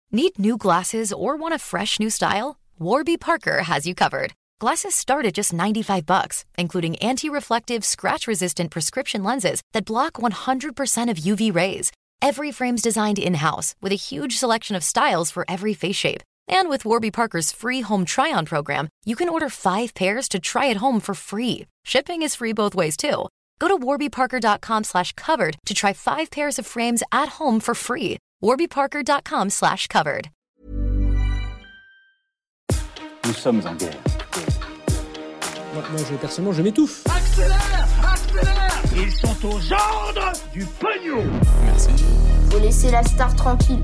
Need new glasses or want a fresh new style? Warby Parker has you covered. Glasses start at just $95, including anti-reflective, scratch-resistant prescription lenses that block 100% of UV rays. Every frame's designed in-house with a huge selection of styles for every face shape. And with Warby Parker's free home try-on program, you can order 5 pairs to try at home for free. Shipping is free both ways, too. Go to warbyparker.com/covered to try 5 pairs of frames at home for free. warbyparker.com/covered. Nous sommes en guerre. Moi, personnellement, je m'étouffe. Accélère! Accélère! Ils sont aux ordres du pognon! Merci. Faut laisser la star tranquille.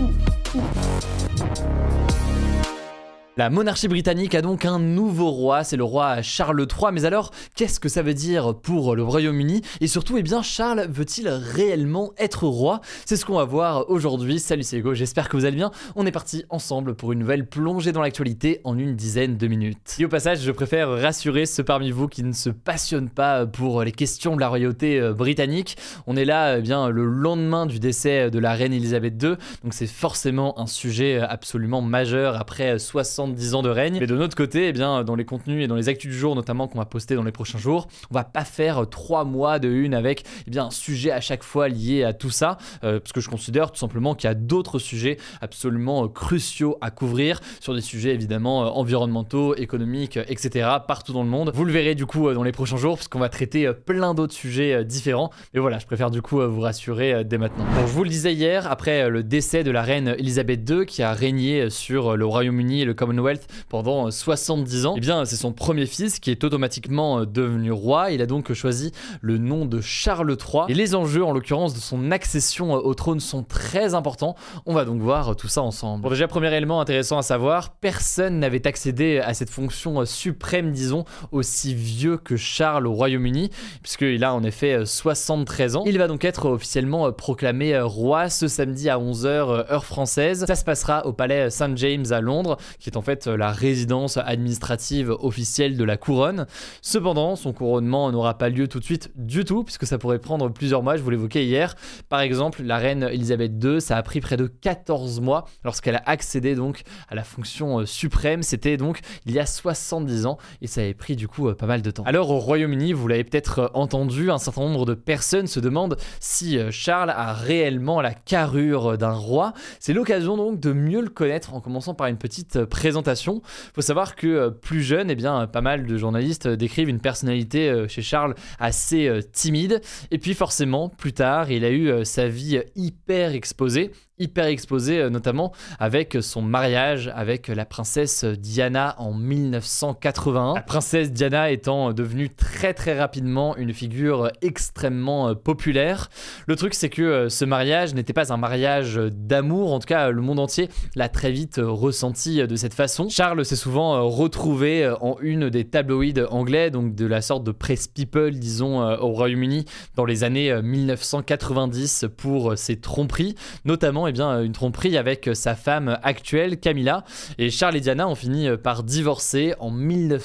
La monarchie britannique a donc un nouveau roi, c'est le roi Charles III. Mais alors, qu'est-ce que ça veut dire pour le Royaume-Uni? Et surtout, Charles veut-il réellement être roi? C'est ce qu'on va voir aujourd'hui. Salut, c'est Hugo, j'espère que vous allez bien. On est parti ensemble pour une nouvelle plongée dans l'actualité en une dizaine de minutes. Et au passage, je préfère rassurer ceux parmi vous qui ne se passionnent pas pour les questions de la royauté britannique. On est là le lendemain du décès de la reine Elisabeth II, donc c'est forcément un sujet absolument majeur après 70 ans de règne. Mais de notre côté, dans les contenus et dans les actus du jour notamment qu'on va poster dans les prochains jours, on va pas faire 3 mois de une avec un sujet à chaque fois lié à tout ça, parce que je considère tout simplement qu'il y a d'autres sujets absolument cruciaux à couvrir, sur des sujets évidemment environnementaux, économiques, etc. partout dans le monde. Vous le verrez du coup dans les prochains jours, parce qu'on va traiter plein d'autres sujets différents. Mais voilà, je préfère du coup vous rassurer dès maintenant. Donc, je vous le disais hier, après le décès de la reine Elisabeth II, qui a régné sur le Royaume-Uni et le Commonwealth pendant 70 ans, c'est son premier fils qui est automatiquement devenu roi. Il a donc choisi le nom de Charles III. Et les enjeux, en l'occurrence, de son accession au trône sont très importants. On va donc voir tout ça ensemble. Bon, déjà, premier élément intéressant à savoir, personne n'avait accédé à cette fonction suprême, disons, aussi vieux que Charles au Royaume-Uni, puisqu'il a en effet 73 ans. Il va donc être officiellement proclamé roi ce samedi à 11h heure française. Ça se passera au palais St. James à Londres, qui est en fait la résidence administrative officielle de la couronne. Cependant, son couronnement n'aura pas lieu tout de suite du tout, puisque ça pourrait prendre plusieurs mois, je vous l'évoquais hier. Par exemple, la reine Elisabeth II, ça a pris près de 14 mois lorsqu'elle a accédé donc à la fonction suprême. C'était donc il y a 70 ans, et ça avait pris du coup pas mal de temps. Alors au Royaume-Uni, vous l'avez peut-être entendu, un certain nombre de personnes se demandent si Charles a réellement la carrure d'un roi. C'est l'occasion donc de mieux le connaître en commençant par une petite présentation. Il faut savoir que plus jeune, pas mal de journalistes décrivent une personnalité chez Charles assez timide. Et puis forcément, plus tard, il a eu sa vie hyper exposée notamment avec son mariage avec la princesse Diana en 1981. La princesse Diana étant devenue très très rapidement une figure extrêmement populaire. Le truc, c'est que ce mariage n'était pas un mariage d'amour, en tout cas le monde entier l'a très vite ressenti de cette façon. Charles s'est souvent retrouvé en une des tabloïds anglais, donc de la sorte de press people, disons, au Royaume-Uni dans les années 1990 pour ses tromperies, notamment une tromperie avec sa femme actuelle, Camilla. Et Charles et Diana ont fini par divorcer en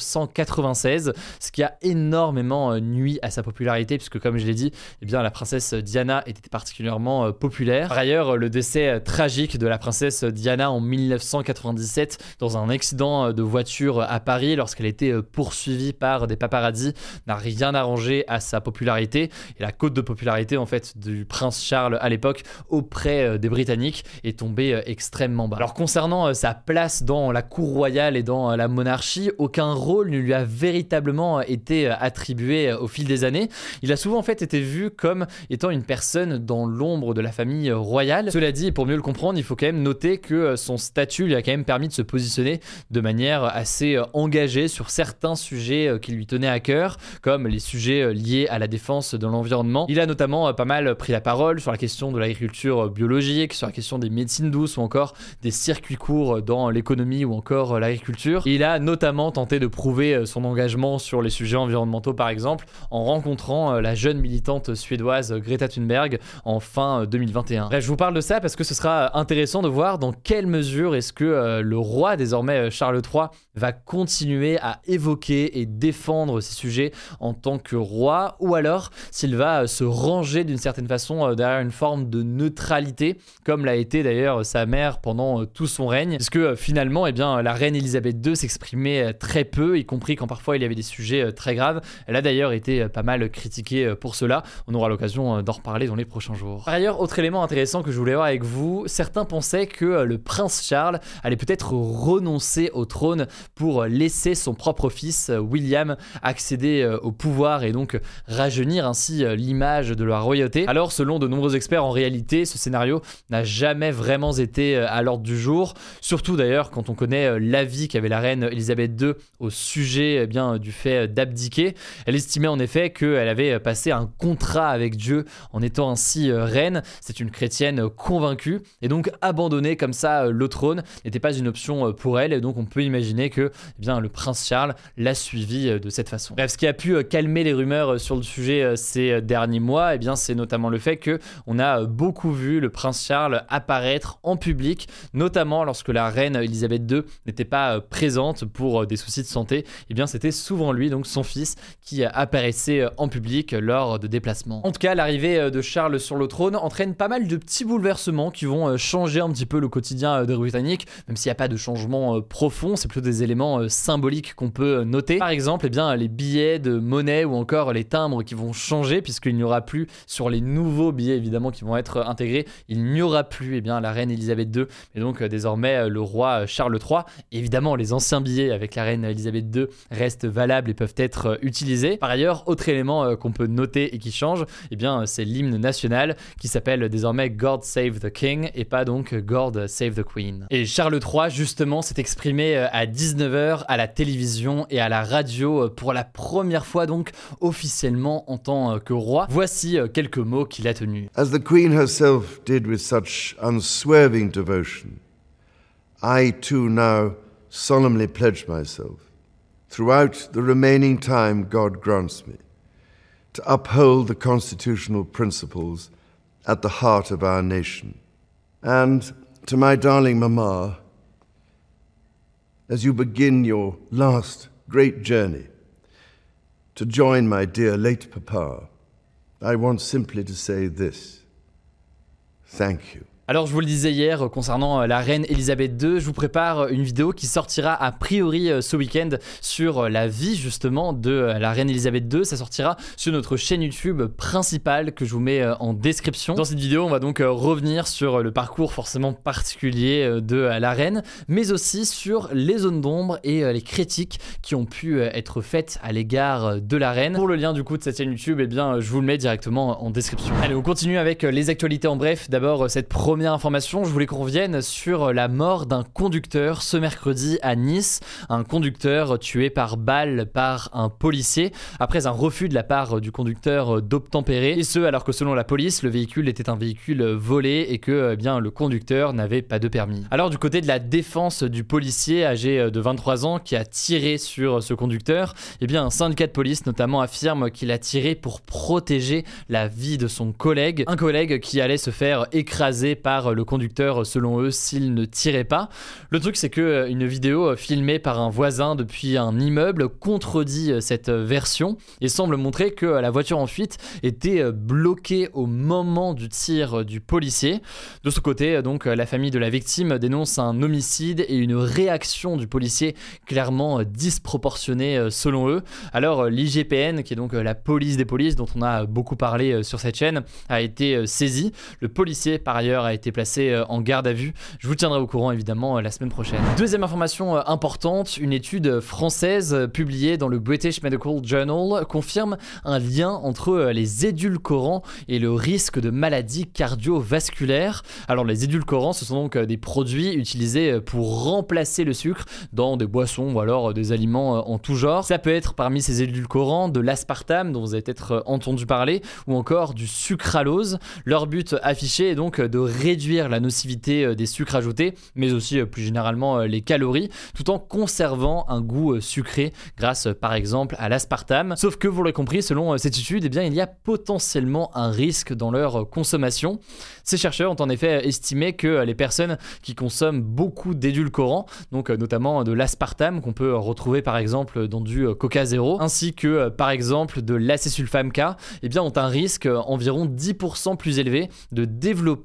1996, ce qui a énormément nui à sa popularité, puisque comme je l'ai dit, la princesse Diana était particulièrement populaire. Par ailleurs, le décès tragique de la princesse Diana en 1997 dans un accident de voiture à Paris, lorsqu'elle était poursuivie par des paparazzis, n'a rien arrangé à sa popularité. Et la cote de popularité en fait du prince Charles à l'époque auprès des Britanniques est tombée extrêmement bas. Alors concernant sa place dans la cour royale et dans la monarchie, aucun rôle ne lui a véritablement été attribué au fil des années. Il a souvent en fait été vu comme étant une personne dans l'ombre de la famille royale. Cela dit, pour mieux le comprendre, il faut quand même noter que son statut lui a quand même permis de se positionner de manière assez engagée sur certains sujets qui lui tenaient à cœur, comme les sujets liés à la défense de l'environnement. Il a notamment pas mal pris la parole sur la question de l'agriculture biologique, sur la question des médecines douces ou encore des circuits courts dans l'économie ou encore l'agriculture. Et il a notamment tenté de prouver son engagement sur les sujets environnementaux par exemple en rencontrant la jeune militante suédoise Greta Thunberg en fin 2021. Bref, je vous parle de ça parce que ce sera intéressant de voir dans quelle mesure est-ce que le roi désormais Charles III va continuer à évoquer et défendre ces sujets en tant que roi, ou alors s'il va se ranger d'une certaine façon derrière une forme de neutralité comme l'a été d'ailleurs sa mère pendant tout son règne, puisque finalement la reine Elisabeth II s'exprimait très peu, y compris quand parfois il y avait des sujets très graves. Elle a d'ailleurs été pas mal critiquée pour cela. On aura l'occasion d'en reparler dans les prochains jours. Par ailleurs, autre élément intéressant que je voulais voir avec vous, certains pensaient que le prince Charles allait peut-être renoncer au trône pour laisser son propre fils William accéder au pouvoir et donc rajeunir ainsi l'image de la royauté. Alors selon de nombreux experts, en réalité ce scénario n'a jamais vraiment été à l'ordre du jour, surtout d'ailleurs quand on connaît l'avis qu'avait la reine Elisabeth II au sujet du fait d'abdiquer. Elle estimait en effet qu'elle avait passé un contrat avec Dieu en étant ainsi reine. C'est une chrétienne convaincue et donc abandonner comme ça le trône n'était pas une option pour elle, et donc on peut imaginer que le prince Charles l'a suivi de cette façon. Bref, ce qui a pu calmer les rumeurs sur le sujet ces derniers mois, c'est notamment le fait qu'on a beaucoup vu le prince Charles apparaître en public, notamment lorsque la reine Elisabeth II n'était pas présente pour des soucis de santé. C'était souvent lui, donc son fils, qui apparaissait en public lors de déplacements. En tout cas, l'arrivée de Charles sur le trône entraîne pas mal de petits bouleversements qui vont changer un petit peu le quotidien des Britanniques, même s'il n'y a pas de changement profond, c'est plutôt des éléments symboliques qu'on peut noter. Par exemple, les billets de monnaie ou encore les timbres qui vont changer, puisqu'il n'y aura plus sur les nouveaux billets évidemment qui vont être intégrés, il n'y aura plus la reine Elisabeth II, et donc désormais le roi Charles III. Évidemment, les anciens billets avec la reine Elisabeth II restent valables et peuvent être utilisés. Par ailleurs, autre élément qu'on peut noter et qui change, c'est l'hymne national qui s'appelle désormais God Save the King et pas donc God Save the Queen. Et Charles III justement s'est exprimé à 19h à la télévision et à la radio pour la première fois donc officiellement en tant que roi. Voici quelques mots qu'il a tenus. As the Queen herself did with such unswerving devotion, I too now solemnly pledge myself, throughout the remaining time God grants me, to uphold the constitutional principles at the heart of our nation. And to my darling Mama, as you begin your last great journey to join my dear late Papa, I want simply to say this: thank you. Alors je vous le disais hier concernant la reine Elisabeth II, je vous prépare une vidéo qui sortira a priori ce week-end sur la vie justement de la reine Elisabeth II. Ça sortira sur notre chaîne YouTube principale que je vous mets en description. Dans cette vidéo, on va donc revenir sur le parcours forcément particulier de la reine, mais aussi sur les zones d'ombre et les critiques qui ont pu être faites à l'égard de la reine. Pour le lien du coup de cette chaîne YouTube, je vous le mets directement en description. Allez, on continue avec les actualités en bref. D'abord, cette première information, je voulais qu'on revienne sur la mort d'un conducteur ce mercredi à Nice. Un conducteur tué par balle par un policier après un refus de la part du conducteur d'obtempérer. Et ce, alors que selon la police, le véhicule était un véhicule volé et que le conducteur n'avait pas de permis. Alors du côté de la défense du policier âgé de 23 ans qui a tiré sur ce conducteur, un syndicat de police notamment affirme qu'il a tiré pour protéger la vie de son collègue. Un collègue qui allait se faire écraser par le conducteur selon eux s'il ne tirait pas. Le truc c'est que une vidéo filmée par un voisin depuis un immeuble contredit cette version et semble montrer que la voiture en fuite était bloquée au moment du tir du policier. De ce côté donc la famille de la victime dénonce un homicide et une réaction du policier clairement disproportionnée selon eux. Alors l'IGPN qui est donc la police des polices dont on a beaucoup parlé sur cette chaîne a été saisie. Le policier par ailleurs a été placé en garde à vue. Je vous tiendrai au courant évidemment la semaine prochaine. Deuxième information importante, une étude française publiée dans le British Medical Journal confirme un lien entre les édulcorants et le risque de maladies cardiovasculaires. Alors les édulcorants, ce sont donc des produits utilisés pour remplacer le sucre dans des boissons ou alors des aliments en tout genre. Ça peut être parmi ces édulcorants de l'aspartame dont vous avez peut-être entendu parler ou encore du sucralose. Leur but affiché est donc de réduire la nocivité des sucres ajoutés, mais aussi plus généralement les calories, tout en conservant un goût sucré grâce par exemple à l'aspartame. Sauf que vous l'aurez compris, selon cette étude, il y a potentiellement un risque dans leur consommation. Ces chercheurs ont en effet estimé que les personnes qui consomment beaucoup d'édulcorants, donc notamment de l'aspartame qu'on peut retrouver par exemple dans du Coca Zéro, ainsi que par exemple de l'acésulfame K, ont un risque environ 10% plus élevé de développer des maladies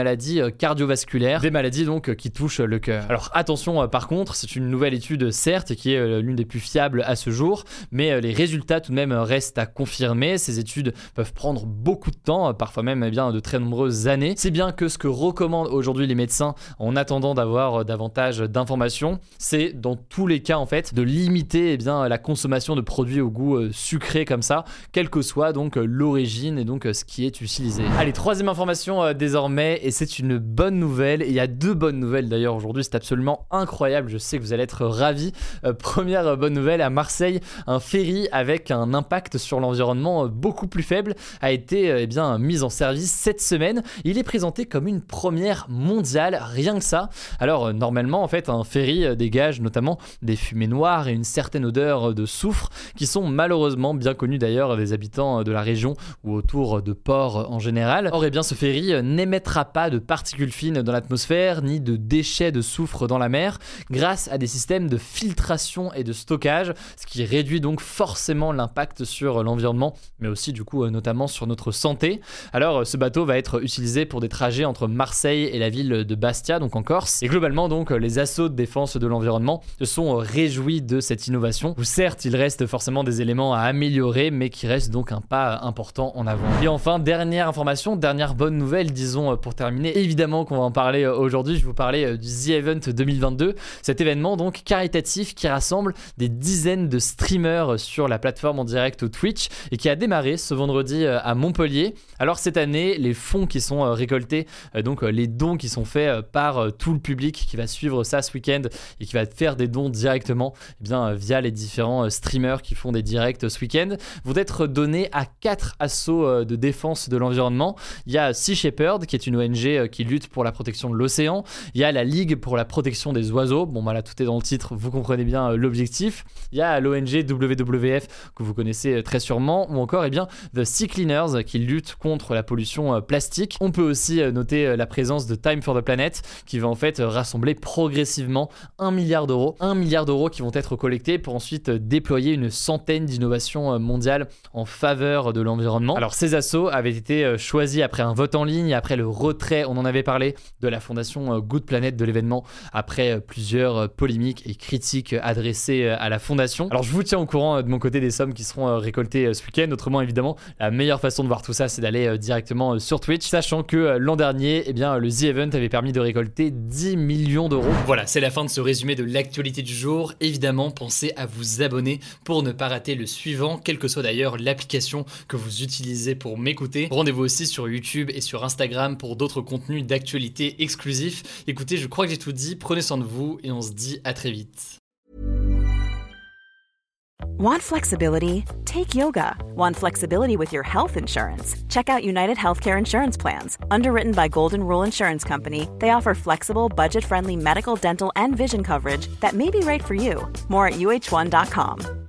maladies cardiovasculaires, des maladies donc qui touchent le cœur. Alors attention par contre, c'est une nouvelle étude certes et qui est l'une des plus fiables à ce jour, mais les résultats tout de même restent à confirmer. Ces études peuvent prendre beaucoup de temps, parfois même de très nombreuses années. C'est bien que ce que recommandent aujourd'hui les médecins en attendant d'avoir davantage d'informations, c'est dans tous les cas en fait de limiter la consommation de produits au goût sucré comme ça, quelle que soit donc l'origine et donc ce qui est utilisé. Allez, troisième information désormais, et c'est une bonne nouvelle, et il y a deux bonnes nouvelles d'ailleurs aujourd'hui, c'est absolument incroyable, je sais que vous allez être ravis. Première bonne nouvelle, à Marseille, un ferry avec un impact sur l'environnement beaucoup plus faible a été mis en service cette semaine. Il est présenté comme une première mondiale, rien que ça. Alors normalement en fait un ferry dégage notamment des fumées noires et une certaine odeur de soufre qui sont malheureusement bien connues d'ailleurs des habitants de la région ou autour de ports en général. Or ce ferry n'émettra pas de particules fines dans l'atmosphère ni de déchets de soufre dans la mer grâce à des systèmes de filtration et de stockage, ce qui réduit donc forcément l'impact sur l'environnement mais aussi du coup notamment sur notre santé. Alors ce bateau va être utilisé pour des trajets entre Marseille et la ville de Bastia, donc en Corse. Et globalement donc les assos de défense de l'environnement se sont réjouis de cette innovation, où certes il reste forcément des éléments à améliorer, mais qui reste donc un pas important en avant. Et enfin, dernière information, dernière bonne nouvelle, disons pour terminer, évidemment qu'on va en parler aujourd'hui, je vais vous parler du The Event 2022, cet événement donc caritatif qui rassemble des dizaines de streamers sur la plateforme en direct Twitch et qui a démarré ce vendredi à Montpellier. Alors cette année, les fonds qui sont récoltés, donc les dons qui sont faits par tout le public qui va suivre ça ce week-end et qui va faire des dons directement via les différents streamers qui font des directs ce week-end, vont être donnés à 4 assos de défense de l'environnement. Il y a Sea Shepherd qui est une ONG qui lutte pour la protection de l'océan. Il y a la Ligue pour la protection des oiseaux. Bon là tout est dans le titre, vous comprenez bien l'objectif. Il y a l'ONG WWF que vous connaissez très sûrement, ou encore The Sea Cleaners qui lutte contre la pollution plastique. On peut aussi noter la présence de Time for the Planet qui va en fait rassembler progressivement 1 milliard d'euros. 1 milliard d'euros qui vont être collectés pour ensuite déployer une centaine d'innovations mondiales en faveur de l'environnement. Alors ces assos avaient été choisis après un vote en ligne, après le retrait, on en avait parlé, de la fondation Good Planet de l'événement, après plusieurs polémiques et critiques adressées à la fondation. Alors je vous tiens au courant de mon côté des sommes qui seront récoltées ce week-end. Autrement évidemment, la meilleure façon de voir tout ça, c'est d'aller directement sur Twitch, sachant que l'an dernier, le The Event avait permis de récolter 10 millions d'euros. Voilà, c'est la fin de ce résumé de l'actualité du jour. Évidemment, pensez à vous abonner pour ne pas rater le suivant, quelle que soit d'ailleurs l'application que vous utilisez pour m'écouter. Rendez-vous aussi sur YouTube et sur Instagram pour d'autres contenus d'actualité exclusifs. Écoutez, je crois que j'ai tout dit, prenez soin de vous et on se dit à très vite. Want flexibility? Take yoga. Want flexibility with your health insurance? Check out United Healthcare Insurance Plans. Underwritten by Golden Rule Insurance Company, they offer flexible, budget-friendly medical, dental, and vision coverage that may be right for you. More at uh1.com.